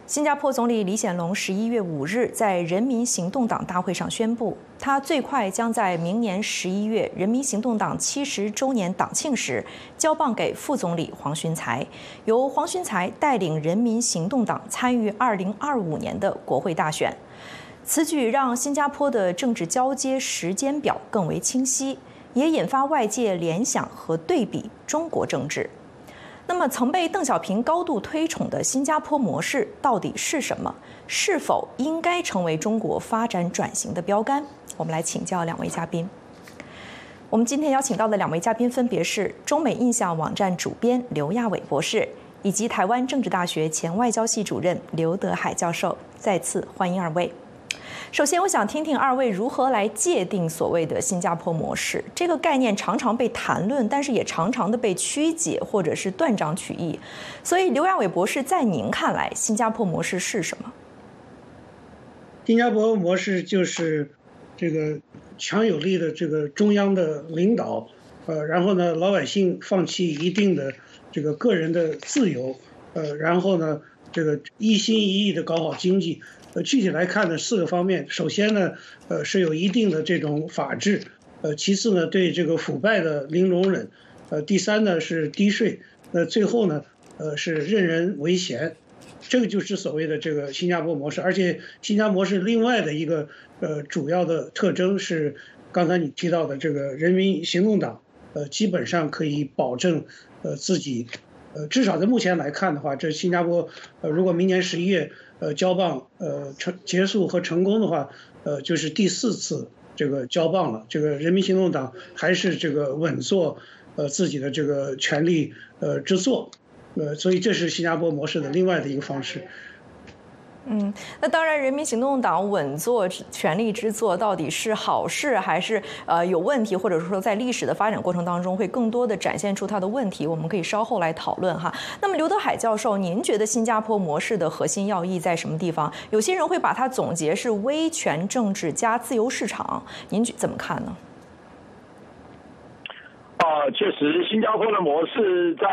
新加坡总理李显龙11月5日在人民行动党大会上宣布，他最快将在明年11月人民行动党70周年党庆时交棒给副总理黄循财，由黄循财带领人民行动党参与2025年的国会大选。此举让新加坡的政治交接时间表更为清晰，也引发外界联想和对比中国政治。那么，曾被邓小平高度推崇的新加坡模式到底是什么？是否应该成为中国发展转型的标杆？我们来请教两位嘉宾。我们今天邀请到的两位嘉宾分别是中美印象网站主编刘亚伟博士，以及台湾政治大学前外交系主任刘德海教授。再次欢迎二位。首先，我想听听二位如何来界定所谓的新加坡模式。这个概念常常被谈论，但是也常常的被曲解或者是断章取义。所以，刘亚伟博士，在您看来，新加坡模式是什么？ 新加坡模式就是这个强有力的这个中央的领导，然后呢，老百姓放弃一定的这个个人的自由，然后呢，这个一心一意的搞好经济。具体来看呢，4个方面。首先呢，是有一定的这种法治，其次呢，对这个腐败的零容忍，第三呢是低税，最后呢，是任人唯贤。这个就是所谓的这个新加坡模式。而且新加坡模式另外的一个主要的特征是刚才你提到的这个人民行动党，基本上可以保证自己。至少在目前来看的话，这新加坡如果明年11月交棒结束和成功的话，就是第4次这个交棒了。这个人民行动党还是这个稳坐自己的这个权力之座，所以这是新加坡模式的另外的一个方式。 那当然，人民行动党稳坐权力之座到底是好事还是有问题，或者说在历史的发展过程当中会更多的展现出它的问题，我们可以稍后来讨论哈。那么刘德海教授，您觉得新加坡模式的核心要义在什么地方？有些人会把它总结是威权政治加自由市场，您怎么看呢？ 确实，新加坡的模式在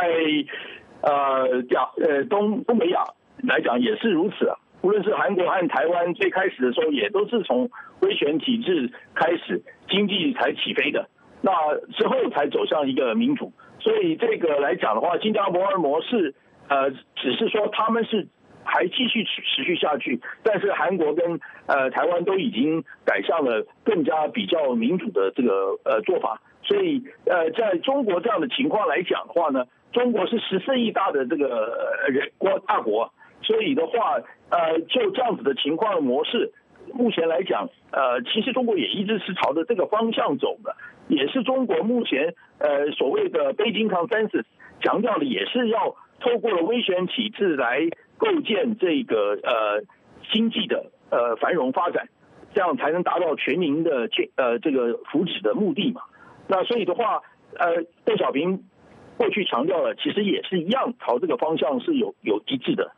东北亚来讲也是如此啊。无论是韩国和台湾，最开始的时候也都是从威权体制开始，经济才起飞的，那之后才走向一个民主。所以这个来讲的话，新加坡模式，只是说他们是还继续持续下去，但是韩国跟台湾都已经改向了更加比较民主的这个做法。所以在中国这样的情况来讲的话呢，中国是14亿大的这个大国。所以的话，就这样子的情况的模式，目前来讲，其实中国也一直是朝着这个方向走的，也是中国目前所谓的北京 consensus 强调的，也是要透过了威权体制来构建这个经济的繁荣发展，这样才能达到全民的这个福祉的目的嘛。那所以的话，邓小平过去强调了，其实也是一样，朝这个方向是有一致的。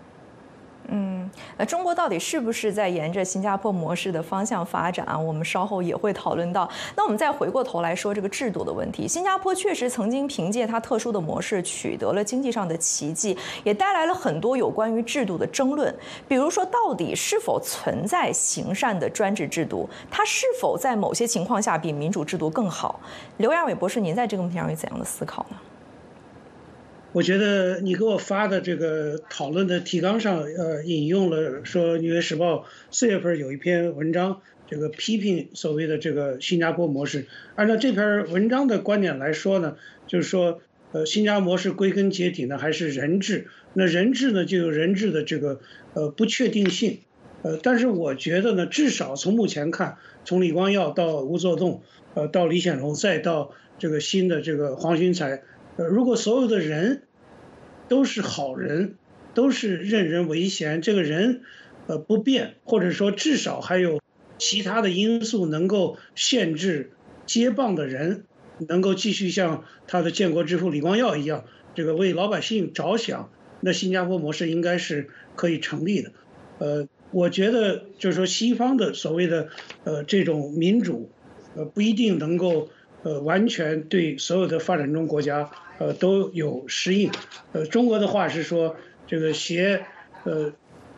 那中国到底是不是在沿着新加坡模式的方向发展啊？我们稍后也会讨论到。那我们再回过头来说这个制度的问题。新加坡确实曾经凭借它特殊的模式取得了经济上的奇迹，也带来了很多有关于制度的争论。比如说，到底是否存在行善的专制制度？它是否在某些情况下比民主制度更好？刘亚伟博士，您在这个问题上有怎样的思考呢？ 我觉得你给我发的这个讨论的提纲上，引用了说《纽约时报》4月份有一篇文章，这个批评所谓的这个新加坡模式。按照这篇文章的观点来说呢，就是说，新加坡模式归根结底呢还是人治。那人治呢就有人治的这个不确定性。但是我觉得呢，至少从目前看，从李光耀到吴作栋，到李显龙，再到这个新的这个黄循财。如果所有的人都是好人，都是任人唯贤，这个人不变，或者说至少还有其他的因素能够限制接棒的人能够继续像他的建国之父李光耀一样，这个为老百姓着想，那新加坡模式应该是可以成立的。我觉得就是说西方的所谓的这种民主，不一定能够完全对所有的发展中国家都有适应。中国的话是说这个携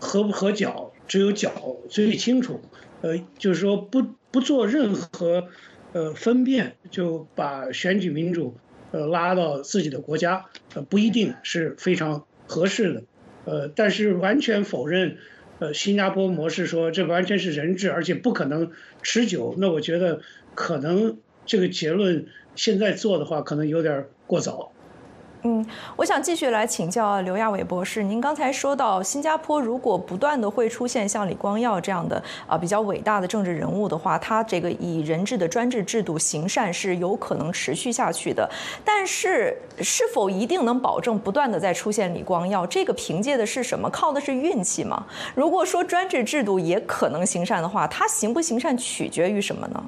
合不合脚，只有脚最清楚。就是说不做任何分辨，就把选举民主拉到自己的国家，不一定是非常合适的。但是完全否认新加坡模式，说这完全是人治，而且不可能持久。那我觉得可能这个结论现在做的话，可能有点过早。 我想继续来请教刘亚伟博士，您刚才说到新加坡如果不断的会出现像李光耀这样的比较伟大的政治人物的话，他这个以人治的专制制度行善是有可能持续下去的。但是是否一定能保证不断的在出现李光耀？这个凭借的是什么？靠的是运气吗？如果说专制制度也可能行善的话，它行不行善取决于什么呢？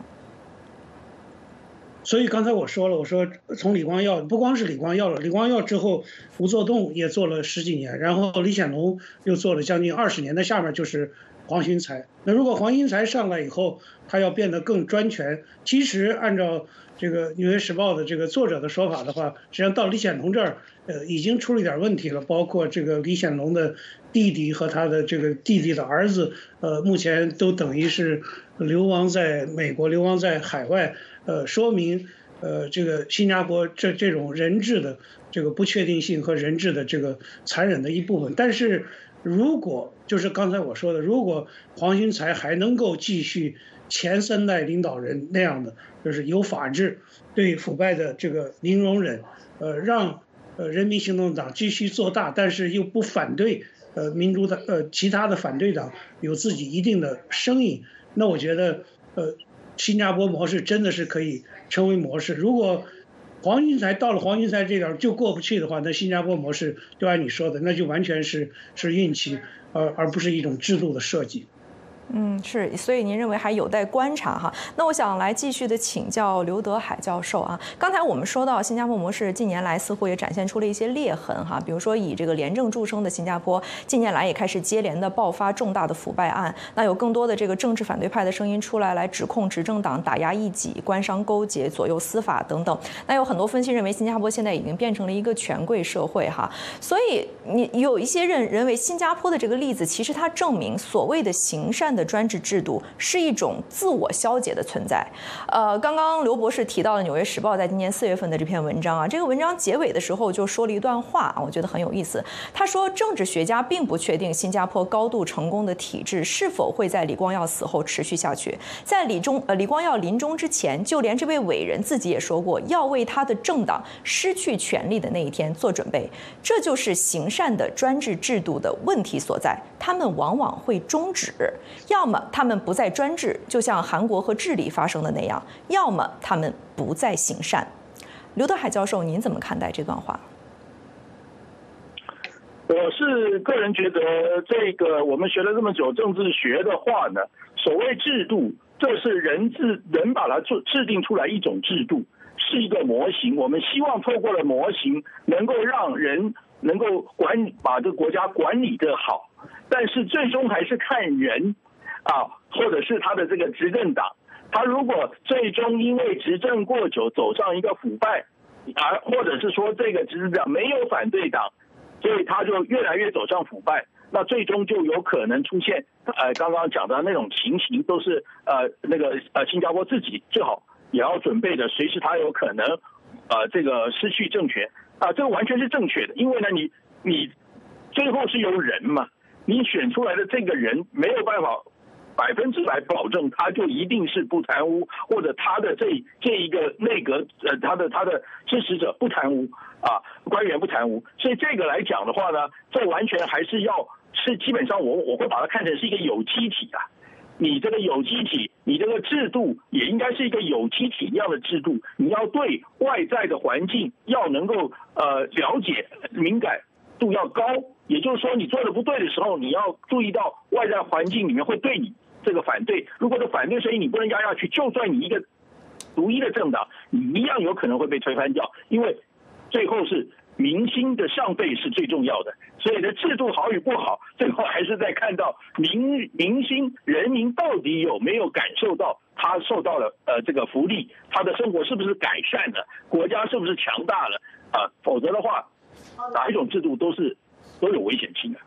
所以刚才我说了，我说从李光耀，不光是李光耀了，李光耀之后，吴作栋也做了10几年，然后李显龙又做了将近20年，那下面就是黄循财。那如果黄循财上来以后，他要变得更专权，其实按照这个《纽约时报》的这个作者的说法的话，实际上到李显龙这儿，已经出了一点问题了，包括这个李显龙的弟弟和他的这个弟弟的儿子，目前都等于是流亡在美国，流亡在海外。说明这个新加坡这种人治的这个不确定性和人治的这个残忍的一部分。但是如果就是刚才我说的，如果黄循财还能够继续前3代领导人那样的，就是有法治，对腐败的这个零容忍，让人民行动党继续做大，但是又不反对民主党其他的反对党有自己一定的声音，那我觉得新加坡模式真的是可以成为模式。如果黄循财到了黄循财这点就过不去的话，那新加坡模式就按你说的，那就完全是运气，而不是一种制度的设计。 是，所以您认为还有待观察哈。那我想来继续的请教刘德海教授啊。刚才我们说到新加坡模式近年来似乎也展现出了一些裂痕哈，比如说以这个廉政著称的新加坡，近年来也开始接连的爆发重大的腐败案，那有更多的这个政治反对派的声音出来指控执政党打压异己、官商勾结、左右司法等等。那有很多分析认为新加坡现在已经变成了一个权贵社会哈，所以你有一些人认为新加坡的这个例子，其实它证明所谓的行善的专制制度是一种自我消解的存在。刚刚刘博士提到了《纽约时报》在今年4月份的这篇文章啊，这个文章结尾的时候就说了一段话啊，我觉得很有意思。他说，政治学家并不确定新加坡高度成功的体制是否会在李光耀死后持续下去。在李光耀临终之前，就连这位伟人自己也说过，要为他的政党失去权力的那一天做准备。这就是行善的专制制度的问题所在，他们往往会终止，要么他们不再专制，就像韩国和智利发生的那样，要么他们不再行善。刘德海教授，您怎么看待这段话？ 我是个人觉得，这个我们学了这么久政治学的话呢，所谓制度，这是人把它制定出来一种制度，是一个模型。我们希望透过了模型，能够让人能够把这个国家管理得好，但是最终还是看人啊，或者是他的这个执政党，他如果最终因为执政过久走上一个腐败，或者是说这个执政党没有反对党，所以他就越来越走上腐败，那最终就有可能出现刚刚讲的那种情形，都是新加坡自己最好也要准备的，随时他有可能这个失去政权这个完全是正确的，因为呢你最后是由人嘛，你选出来的这个人没有办法100%保证他就一定是不贪污，或者他的这一个内阁他的支持者不贪污官员不贪污，所以这个来讲的话呢，这完全还是基本上我会把它看成是一个有机体你这个有机体，你这个制度也应该是一个有机体一样的制度，你要对外在的环境要能够了解，敏感度要高，也就是说你做的不对的时候，你要注意到外在环境里面会对你这个反对，如果这反对声音你不能压下去，就算你一个独一的政党，你一样有可能会被推翻掉，因为最后是民心的上备是最重要的，所以呢，制度好与不好，最后还是在看到民心，人民到底有没有感受到他受到了这个福利，他的生活是不是改善了，国家是不是强大了否则的话，哪一种制度都有危险性的。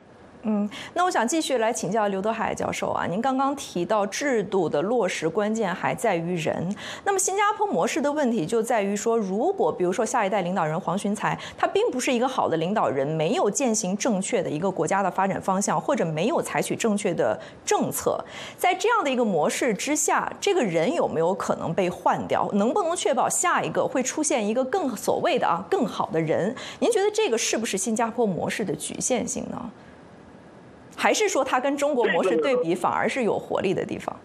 那我想继续来请教刘德海教授啊，您刚刚提到制度的落实关键还在于人，那么新加坡模式的问题就在于说，如果比如说下一代领导人黄循财，他并不是一个好的领导人，没有践行正确的一个国家的发展方向，或者没有采取正确的政策，在这样的一个模式之下，这个人有没有可能被换掉？能不能确保下一个会出现一个更所谓的更好的人？您觉得这个是不是新加坡模式的局限性呢？还是说它跟中国模式对比反而是有活力的地方？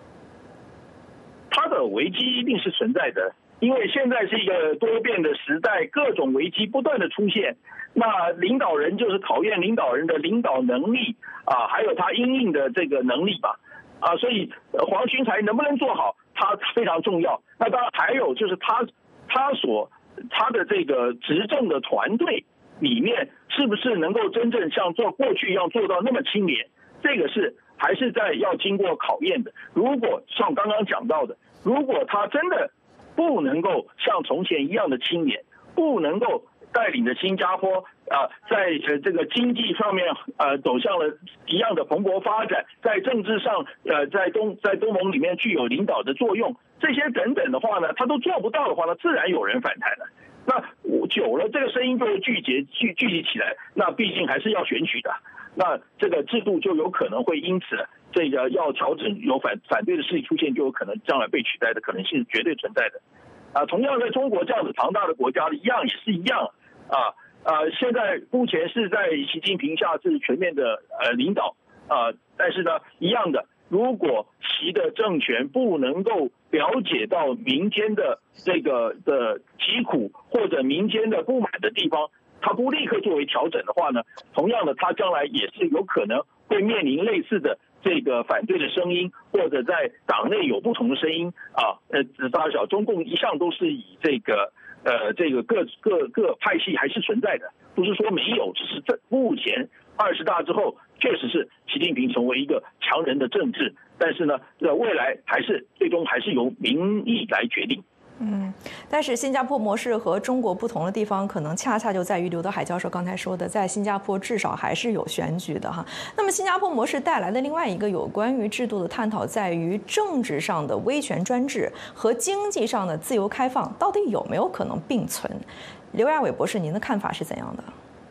它的危机一定是存在的，因为现在是一个多变的时代，各种危机不断的出现。那领导人就是考验领导人的领导能力啊，还有他因应的这个能力吧。所以黄循财能不能做好，他非常重要。那当然还有就是他的这个执政的团队里面是不是能够真正像做过去一样做到那么清廉，这个是还是在要经过考验的。如果像刚刚讲到的，如果他真的不能够像从前一样的清廉，不能够带领着新加坡在这个经济上面走向了一样的蓬勃发展，在政治上在东盟里面具有领导的作用，这些等等的话呢，他都做不到的话呢，自然有人反弹了。那久了，这个声音就会聚集起来。那毕竟还是要选举的，那这个制度就有可能会因此这个要调整，有反对的势力出现，就有可能将来被取代的可能性是绝对存在的。同样在中国这样子庞大的国家也是一样现在目前是在习近平下是全面的领导但是呢，一样的。如果习的政权不能够了解到民间的这个的疾苦或者民间的不满的地方，他不立刻作为调整的话呢，同样的他将来也是有可能会面临类似的这个反对的声音，或者在党内有不同的声音大小中共一向都是以这个各派系还是存在的，不是说没有，只是目前20大之后，确实是习近平成为一个强人的政治，但是呢，未来最终还是由民意来决定。 但是新加坡模式和中国不同的地方，可能恰恰就在于刘德海教授刚才说的，在新加坡至少还是有选举的哈。那么新加坡模式带来的另外一个有关于制度的探讨，在于政治上的威权专制和经济上的自由开放，到底有没有可能并存？刘亚伟博士，您的看法是怎样的？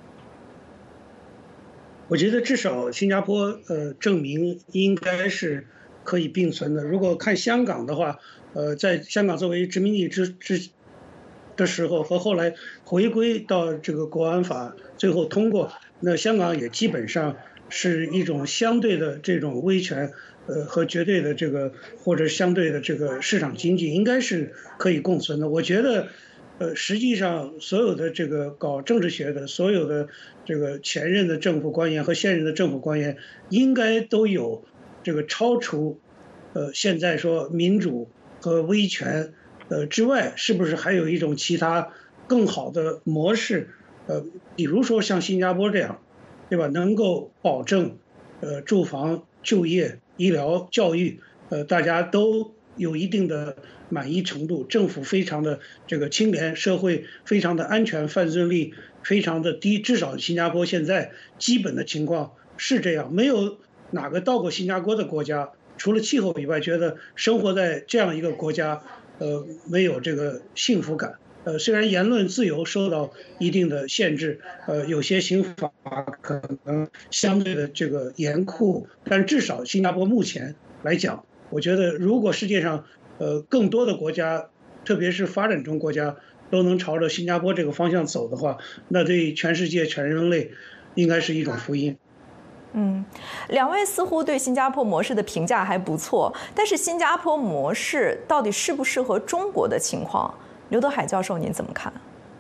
我觉得至少新加坡证明应该是可以并存的。如果看香港的话，在香港作为殖民地的时候和后来回归到这个国安法最后通过，那香港也基本上是一种相对的这种威权和绝对的这个或者相对的这个市场经济应该是可以共存的。我觉得实际上所有的这个搞政治学的所有的这个前任的政府官员和现任的政府官员应该都有这个超出现在说民主和威权之外，是不是还有一种其他更好的模式？比如说像新加坡这样，对吧？能够保证住房、就业、医疗、教育，大家都有一定的满意程度，政府非常的这个清廉，社会非常的安全，犯罪率非常的低，至少新加坡现在基本的情况是这样。没有哪个到过新加坡的国家，除了气候以外，觉得生活在这样一个国家，没有这个幸福感。虽然言论自由受到一定的限制，有些刑法可能相对的这个严酷，但是至少新加坡目前来讲，我觉得如果世界上更多的国家，特别是发展中国家都能朝着新加坡这个方向走的话，那对全世界全人类应该是一种福音。 两位似乎对新加坡模式的评价还不错，但是新加坡模式到底适不适合中国的情况？刘德海教授，您怎么看？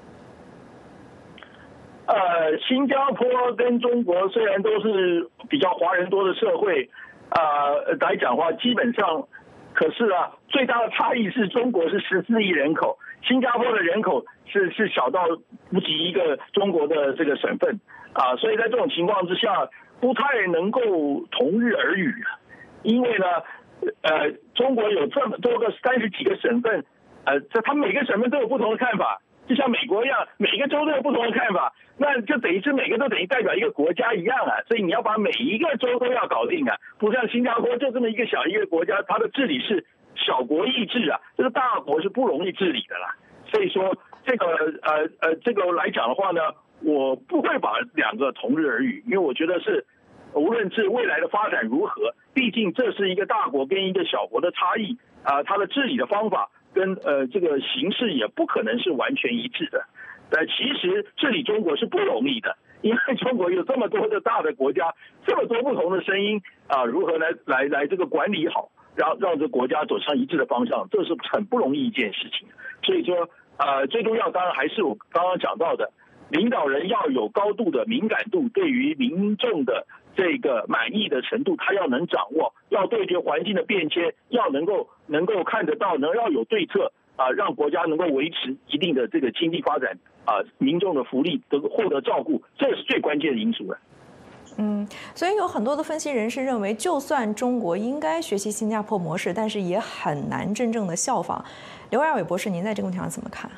新加坡跟中国虽然都是比较华人多的社会，来讲的话，基本上，可是最大的差异是中国是14亿人口，新加坡的人口是小到不及一个中国的这个省份所以在这种情况之下，不太能够同日而语因为呢，中国有这么多个30几个省份。他们每个省份都有不同的看法， 就像美国一样，每个州都有不同的看法，那就等于是每个都等于代表一个国家一样啊。所以你要把每一个州都要搞定啊，不像新加坡就这么一个小一个国家，它的治理是小国意治啊，这个大国是不容易治理的啦。所以说这个来讲的话呢，我不会把两个同日而语，因为我觉得是无论是未来的发展如何，毕竟这是一个大国跟一个小国的差异啊，它的治理的方法跟这个形式也不可能是完全一致的。其实治理中国是不容易的，因为中国有这么多的大的国家，这么多不同的声音啊，如何来这个管理好，让这个国家走向一致的方向，这是很不容易一件事情。所以说最重要当然还是我刚刚讲到的，领导人要有高度的敏感度，对于民众的这个满意的程度，他要能掌握，要对决环境的变迁，要能够看得到，要有对策啊，让国家能够维持一定的这个经济发展啊，民众的福利都获得照顾，这是最关键的因素了。 所以有很多的分析人士认为，就算中国应该学习新加坡模式，但是也很难真正的效仿。刘亚伟博士，您在这个问题上怎么看？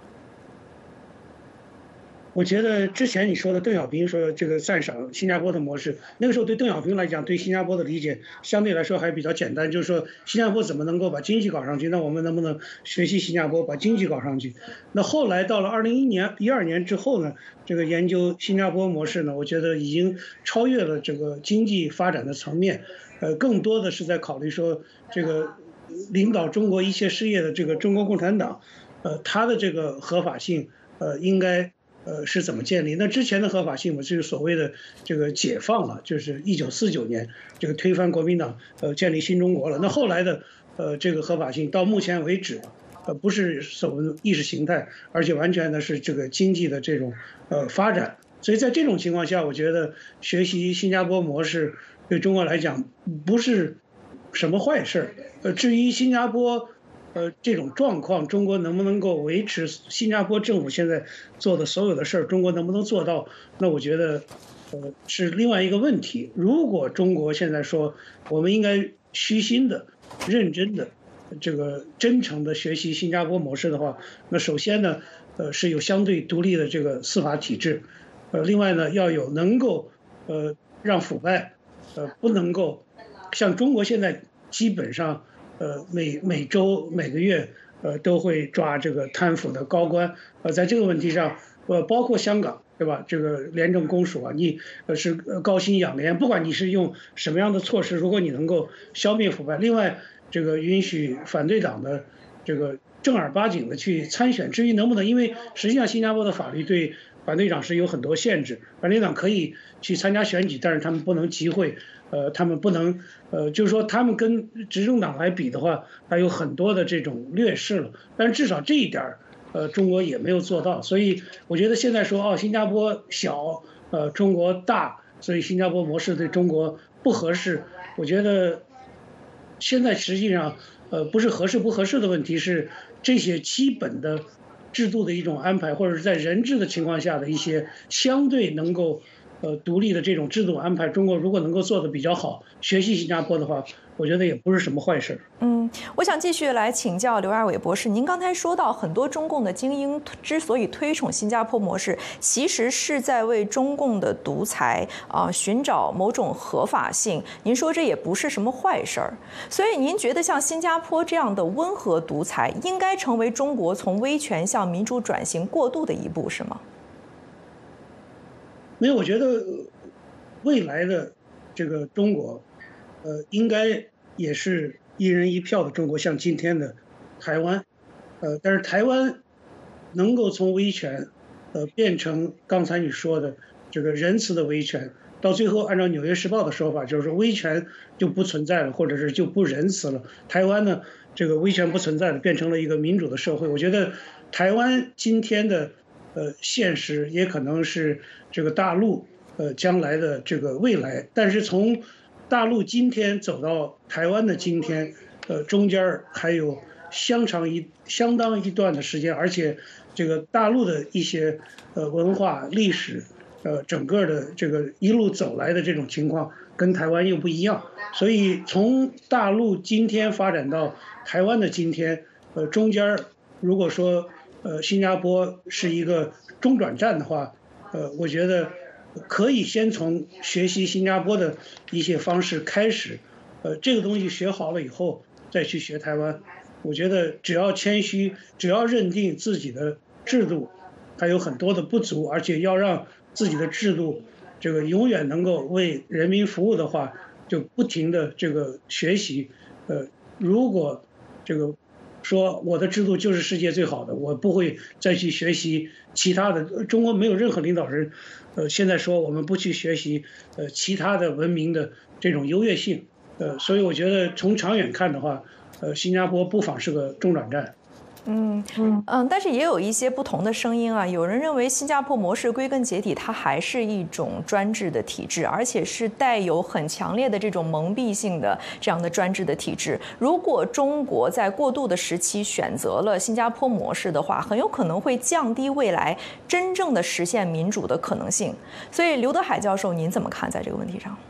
我觉得之前你说的邓小平说这个赞赏新加坡的模式，那个时候对邓小平来讲，对新加坡的理解相对来说还比较简单，就是说新加坡怎么能够把经济搞上去，那我们能不能学习新加坡把经济搞上去？那后来到了2012年之后呢，这个研究新加坡模式呢，我觉得已经超越了这个经济发展的层面，更多的是在考虑说这个领导中国一切事业的这个中国共产党，它的这个合法性，应该。是怎么建立？那之前的合法性，就是所谓的这个解放了，就是1949年这个推翻国民党，建立新中国了。那后来的这个合法性到目前为止，不是所谓的意识形态，而且完全的是这个经济的这种发展。所以在这种情况下，我觉得学习新加坡模式对中国来讲不是什么坏事。至于新加坡。这种状况，中国能不能够维持新加坡政府现在做的所有的事儿，中国能不能做到？那我觉得，是另外一个问题。如果中国现在说我们应该虚心的、认真的、这个真诚的学习新加坡模式的话，那首先呢，是有相对独立的这个司法体制，另外呢，要有能够让腐败，不能够像中国现在基本上。每周每个月都会抓这个贪腐的高官，在这个问题上，包括香港，对吧？这个廉政公署啊，你是高薪养廉，不管你是用什么样的措施，如果你能够消灭腐败，另外这个允许反对党的这个正儿八经的去参选，至于能不能，因为实际上新加坡的法律对反对党是有很多限制，反对党可以去参加选举，但是他们不能集会。他们不能，就是说他们跟执政党来比的话，还有很多的这种劣势了。但是至少这一点中国也没有做到。所以我觉得现在说新加坡小，中国大，所以新加坡模式对中国不合适。我觉得现在实际上，不是合适不合适的问题，是这些基本的制度的一种安排，或者是在人治的情况下的一些相对能够。独立的这种制度安排，中国如果能够做得比较好，学习新加坡的话，我觉得也不是什么坏事。 我想继续来请教刘亚伟博士，您刚才说到很多中共的精英之所以推崇新加坡模式，其实是在为中共的独裁寻找某种合法性。您说这也不是什么坏事儿，所以您觉得像新加坡这样的温和独裁，应该成为中国从威权向民主转型过渡的一步，是吗？ 没有，我觉得未来的这个中国，应该也是一人一票的中国，像今天的台湾，但是台湾能够从威权，变成刚才你说的这个仁慈的威权，到最后按照《纽约时报》的说法，就是说威权就不存在了，或者是就不仁慈了。台湾呢，这个威权不存在了，变成了一个民主的社会。我觉得台湾今天的。现实也可能是这个大陆将来的这个未来，但是从大陆今天走到台湾的今天，中间还有相当一段的时间，而且这个大陆的一些文化历史，整个的这个一路走来的这种情况跟台湾又不一样，所以从大陆今天发展到台湾的今天，中间如果说新加坡是一个中转站的话，我觉得可以先从学习新加坡的一些方式开始，这个东西学好了以后再去学台湾。我觉得只要谦虚，只要认定自己的制度它有很多的不足，而且要让自己的制度这个永远能够为人民服务的话，就不停的这个学习。如果这个说我的制度就是世界最好的，我不会再去学习其他的。中国没有任何领导人，现在说我们不去学习其他的文明的这种优越性。所以我觉得从长远看的话，新加坡不妨是个中转站。 但是也有一些不同的声音啊。有人认为新加坡模式归根结底它还是一种专制的体制，而且是带有很强烈的这种蒙蔽性的这样的专制的体制。如果中国在过渡的时期选择了新加坡模式的话，很有可能会降低未来真正的实现民主的可能性。所以刘德海教授，您怎么看在这个问题上？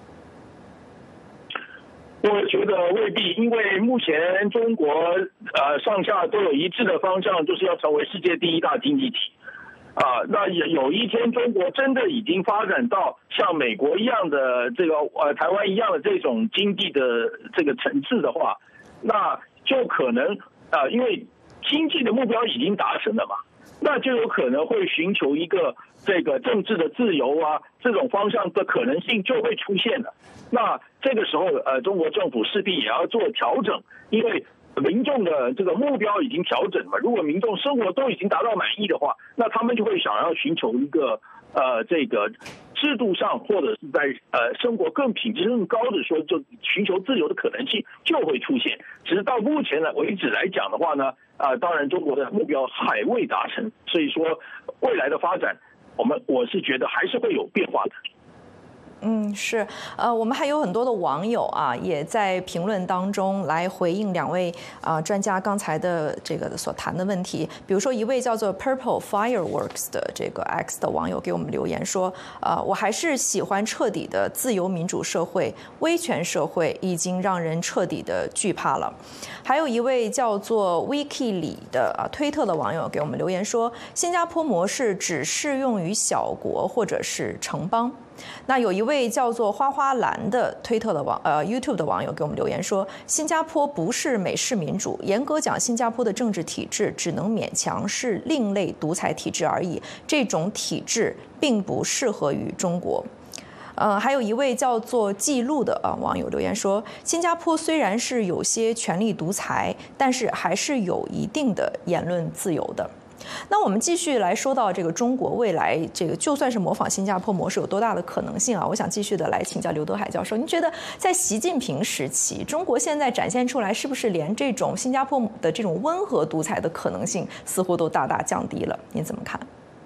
我觉得未必，因为目前中国上下都有一致的方向，就是要成为世界第一大经济体。那有一天中国真的已经发展到像美国一样的这个台湾一样的这种经济的这个层次的话，那就可能因为经济的目标已经达成了嘛，那就有可能会寻求一个这个政治的自由啊这种方向的可能性就会出现了。那这个时候中国政府势必也要做调整，因为民众的这个目标已经调整嘛。如果民众生活都已经达到满意的话，那他们就会想要寻求一个这个制度上或者是在生活更品质更高的说，就寻求自由的可能性就会出现。只是到目前为止来讲的话呢，当然中国的目标还未达成，所以说未来的发展，我是觉得还是会有变化的。 是，我们还有很多的网友啊，也在评论当中来回应两位专家刚才的这个所谈的问题。比如说，一位叫做 Purple Fireworks 的这个 X 的网友给我们留言说，我还是喜欢彻底的自由民主社会，威权社会已经让人彻底的惧怕了。还有一位叫做 Wiki 里的推特的网友给我们留言说，新加坡模式只适用于小国或者是城邦。那有一位叫做花花蓝的推特的YouTube 的网友给我们留言说，新加坡不是美式民主，严格讲，新加坡的政治体制只能勉强是另类独裁体制而已，这种体制并不适合于中国。还有一位叫做记录的网友留言说，新加坡虽然是有些权力独裁，但是还是有一定的言论自由的。那我们继续来说到这个中国未来这个就算是模仿新加坡模式有多大的可能性啊？我想继续的来请教刘德海教授，您觉得在习近平时期，中国现在展现出来是不是连这种新加坡的这种温和独裁的可能性似乎都大大降低了？您怎么看？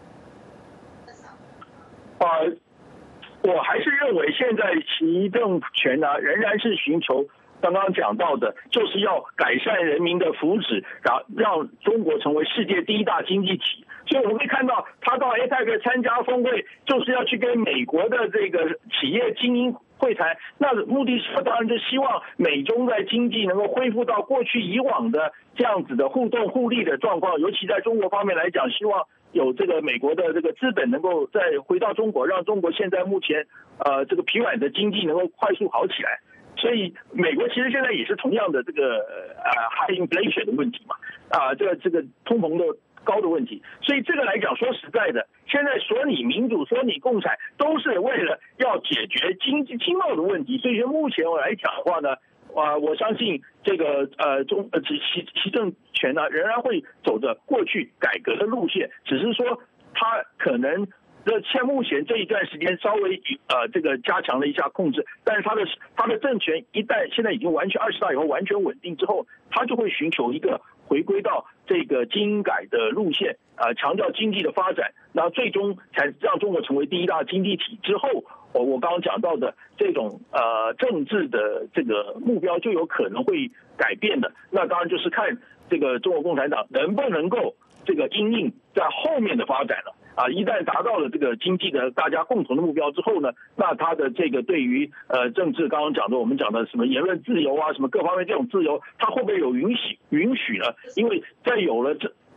我还是认为现在习政权呢仍然是寻求刚刚讲到的，就是要改善人民的福祉，让中国成为世界第一大经济体。所以我们可以看到，他到 APEC 参加峰会，就是要去跟美国的这个企业精英会谈。那目的是当然就希望美中在经济能够恢复到过去以往的这样子的互动互利的状况，尤其在中国方面来讲，希望有这个美国的这个资本能够再回到中国，让中国现在目前这个疲软的经济能够快速好起来。所以美国其实现在也是同样的这个high inflation 的问题嘛，这个通膨的高的问题。所以这个来讲，说实在的，现在说你民主，说你共产，都是为了要解决经贸的问题。所以说目前我来讲的话呢，我相信这个习政权呢仍然会走着过去改革的路线，只是说他可能像目前这一段时间稍微这个加强了一下控制，但是他的政权一旦现在已经完全20大以后完全稳定之后，他就会寻求一个回归到这个精英改的路线，强调经济的发展，那最终才让中国成为第一大经济体之后，我刚刚讲到的这种政治的这个目标就有可能会改变的。那当然就是看这个中国共产党能不能够这个因应在后面的发展了。一旦达到了这个经济的大家共同的目标之后呢，那他的这个对于政治刚刚讲的我们讲的什么言论自由啊，什么各方面这种自由，他会不会有允许呢？因为在有了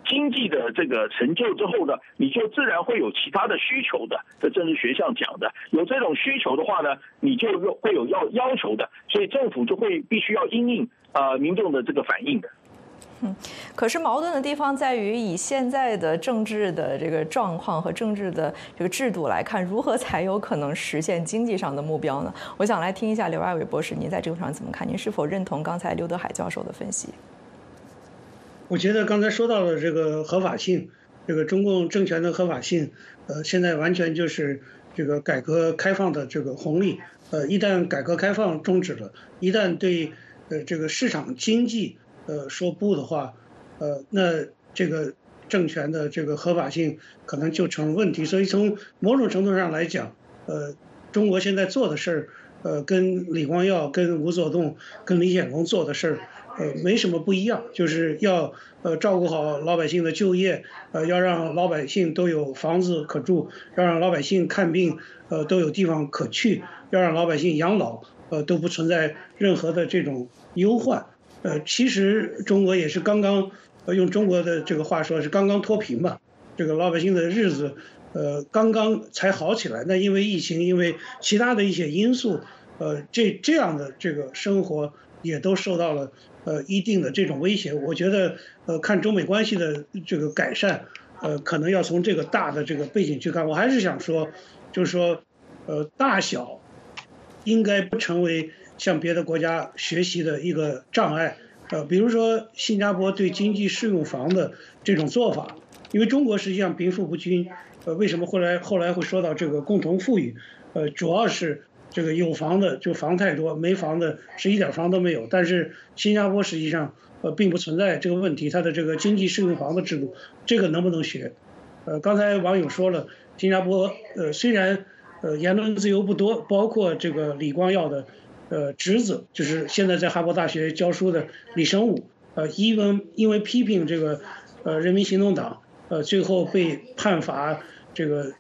经济的这个成就之后呢，你就自然会有其他的需求的。这政治学上讲的，有这种需求的话呢，你就会有要求的，所以政府就会必须要因应民众的这个反应的。 可是矛盾的地方在于，以现在的政治的这个状况和政治的这个制度来看，如何才有可能实现经济上的目标呢？我想来听一下刘亚伟博士，您在这个上怎么看？您是否认同刚才刘德海教授的分析？ 我觉得刚才说到了这个合法性，这个中共政权的合法性，现在完全就是这个改革开放的这个红利。一旦改革开放终止了，一旦对这个市场经济说不的话，那这个政权的这个合法性可能就成问题。所以从某种程度上来讲，中国现在做的事儿，跟李光耀、跟吴作栋、跟李显龙做的事儿，没什么不一样，就是要照顾好老百姓的就业，要让老百姓都有房子可住，要让老百姓看病都有地方可去，要让老百姓养老都不存在任何的这种忧患。其实中国也是刚刚，用中国的这个话说是刚刚脱贫吧，这个老百姓的日子，刚刚才好起来。那因为疫情，因为其他的一些因素，这样的这个生活也都受到了一定的这种威胁。我觉得看中美关系的这个改善，可能要从这个大的这个背景去看。我还是想说，就是说，大小应该不成为向别的国家学习的一个障碍。比如说新加坡对经济适用房的这种做法，因为中国实际上贫富不均，为什么后来会说到这个共同富裕？主要是这个有房的就房太多，没房的是一点房都没有。但是新加坡实际上并不存在这个问题，它的这个经济适用房的制度，这个能不能学？刚才网友说了，新加坡虽然言论自由不多，包括这个李光耀的侄子，就是现在在哈佛大学教书的李生武，因为批评这个人民行动党，最后被判罚这个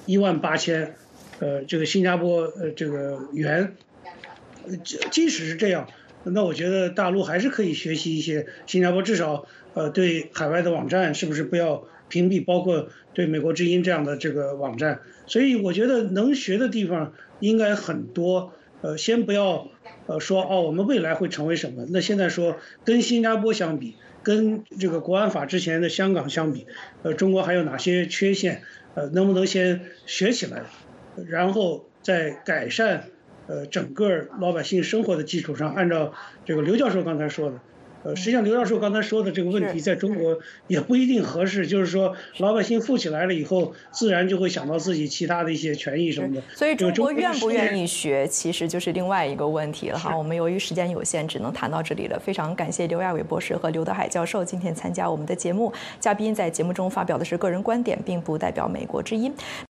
18000这个新加坡这个元。即使是这样，那我觉得大陆还是可以学习一些新加坡，至少对海外的网站是不是不要屏蔽，包括对美国之音这样的这个网站。所以我觉得能学的地方应该很多。先不要说我们未来会成为什么。那现在说跟新加坡相比，跟这个国安法之前的香港相比，中国还有哪些缺陷？能不能先学起来，然后在改善整个老百姓生活的基础上，按照这个刘教授刚才说的。实际上刘教授刚才说的这个问题在中国也不一定合适，就是说老百姓富起来了以后，自然就会想到自己其他的一些权益什么的。 所以中国愿不愿意学，其实就是另外一个问题了哈。我们由于时间有限，只能谈到这里了。非常感谢刘亚伟博士和刘德海教授今天参加我们的节目。嘉宾在节目中发表的是个人观点，并不代表美国之音。